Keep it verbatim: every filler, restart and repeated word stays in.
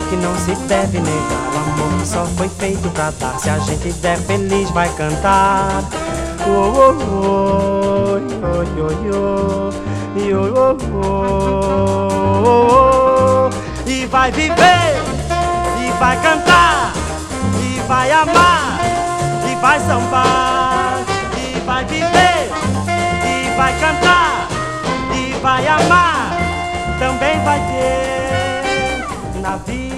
que não se deve negar, o amor que só foi feito pra dar. Se a gente der feliz vai cantar. Oh, oh, oh, oh, oh, oh, oh, oh, e vai viver, e vai cantar, e vai amar, e vai sambar, e vai viver, e vai cantar, e vai amar, também vai ter na vida.